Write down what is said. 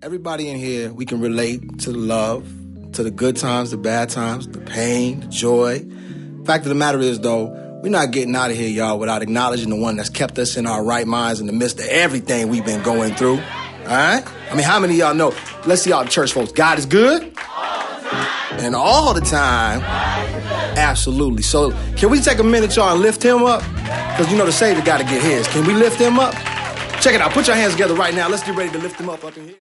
Everybody in here, we can relate to the love, to the good times, the bad times, the pain, the joy. Fact of the matter is, though, we're not getting out of here, y'all, without acknowledging the one that's kept us in our right minds in the midst of everything we've been going through. All right? I mean, how many of y'all know? Let's see, y'all church folks. God is good. And all the time. Absolutely. So can we take a minute, y'all, and lift him up? Because, you know, the Savior got to get his. Can we lift him up? Check it out. Put your hands together right now. Let's get ready to lift him up in here.